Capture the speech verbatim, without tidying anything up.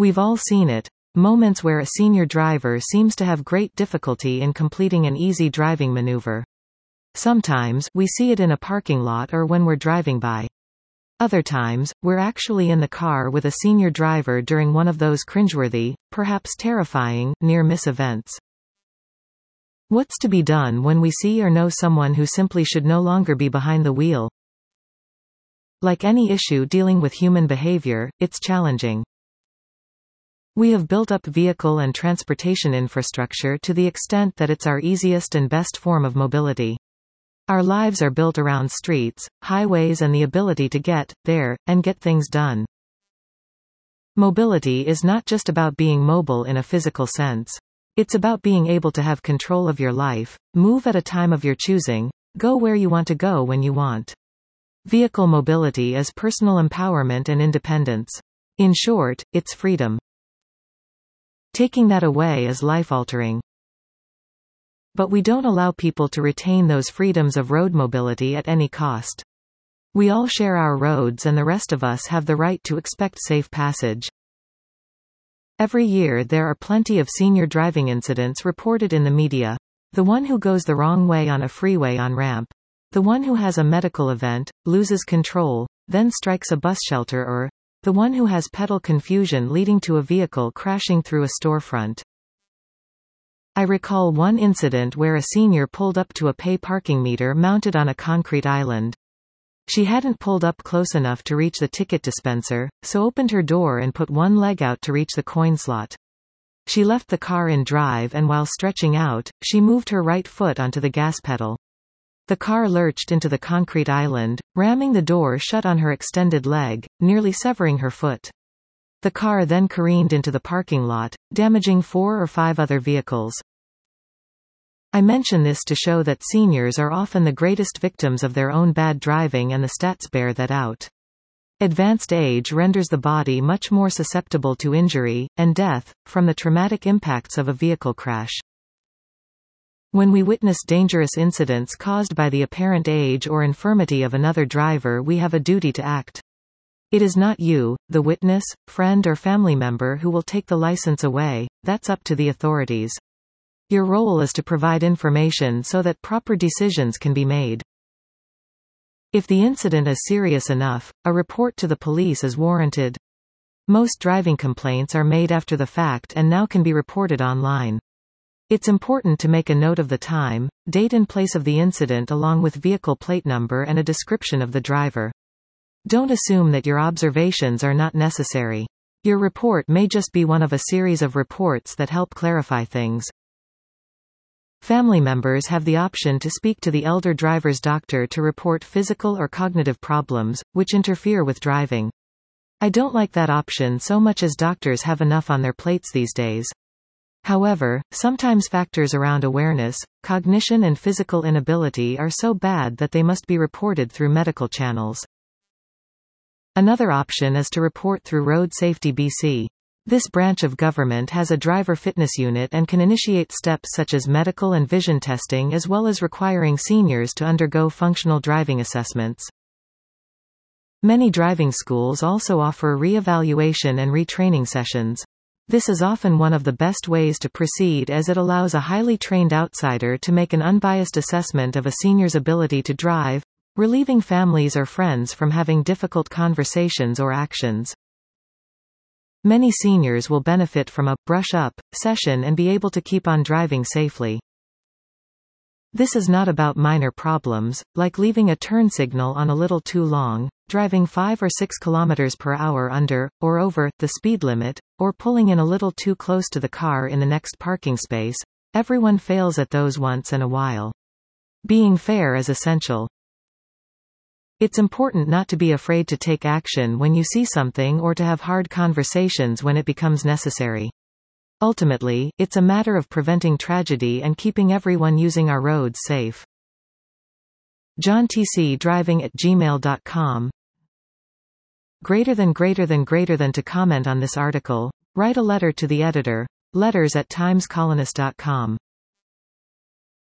We've all seen it. Moments where a senior driver seems to have great difficulty in completing an easy driving maneuver. Sometimes, we see it in a parking lot or when we're driving by. Other times, we're actually in the car with a senior driver during one of those cringeworthy, perhaps terrifying, near-miss events. What's to be done when we see or know someone who simply should no longer be behind the wheel? Like any issue dealing with human behavior, it's challenging. We have built up vehicle and transportation infrastructure to the extent that it's our easiest and best form of mobility. Our lives are built around streets, highways and the ability to get there, and get things done. Mobility is not just about being mobile in a physical sense. It's about being able to have control of your life, move at a time of your choosing, go where you want to go when you want. Vehicle mobility is personal empowerment and independence. In short, it's freedom. Taking that away is life-altering. But we don't allow people to retain those freedoms of road mobility at any cost. We all share our roads and the rest of us have the right to expect safe passage. Every year there are plenty of senior driving incidents reported in the media. The one who goes the wrong way on a freeway on-ramp. The one who has a medical event, loses control, then strikes a bus shelter, or the one who has pedal confusion leading to a vehicle crashing through a storefront. I recall one incident where a senior pulled up to a pay parking meter mounted on a concrete island. She hadn't pulled up close enough to reach the ticket dispenser, so opened her door and put one leg out to reach the coin slot. She left the car in drive and while stretching out, she moved her right foot onto the gas pedal. The car lurched into the concrete island, ramming the door shut on her extended leg, nearly severing her foot. The car then careened into the parking lot, damaging four or five other vehicles. I mention this to show that seniors are often the greatest victims of their own bad driving, and the stats bear that out. Advanced age renders the body much more susceptible to injury, and death, from the traumatic impacts of a vehicle crash. When we witness dangerous incidents caused by the apparent age or infirmity of another driver, we have a duty to act. It is not you, the witness, friend or family member who will take the license away. That's up to the authorities. Your role is to provide information so that proper decisions can be made. If the incident is serious enough, a report to the police is warranted. Most driving complaints are made after the fact and now can be reported online. It's important to make a note of the time, date and place of the incident along with vehicle plate number and a description of the driver. Don't assume that your observations are not necessary. Your report may just be one of a series of reports that help clarify things. Family members have the option to speak to the elder driver's doctor to report physical or cognitive problems, which interfere with driving. I don't like that option so much as doctors have enough on their plates these days. However, sometimes factors around awareness, cognition and physical inability are so bad that they must be reported through medical channels. Another option is to report through Road Safety B C. This branch of government has a driver fitness unit and can initiate steps such as medical and vision testing, as well as requiring seniors to undergo functional driving assessments. Many driving schools also offer re-evaluation and retraining sessions. This is often one of the best ways to proceed, as it allows a highly trained outsider to make an unbiased assessment of a senior's ability to drive, relieving families or friends from having difficult conversations or actions. Many seniors will benefit from a brush up session and be able to keep on driving safely. This is not about minor problems, like leaving a turn signal on a little too long, driving five or six kilometers per hour under, or over, the speed limit, or pulling in a little too close to the car in the next parking space. Everyone fails at those once in a while. Being fair is essential. It's important not to be afraid to take action when you see something or to have hard conversations when it becomes necessary. Ultimately, it's a matter of preventing tragedy and keeping everyone using our roads safe. john t c driving at gmail dot com. Greater than greater than greater than to comment on this article, write a letter to the editor, letters at times colonist dot com.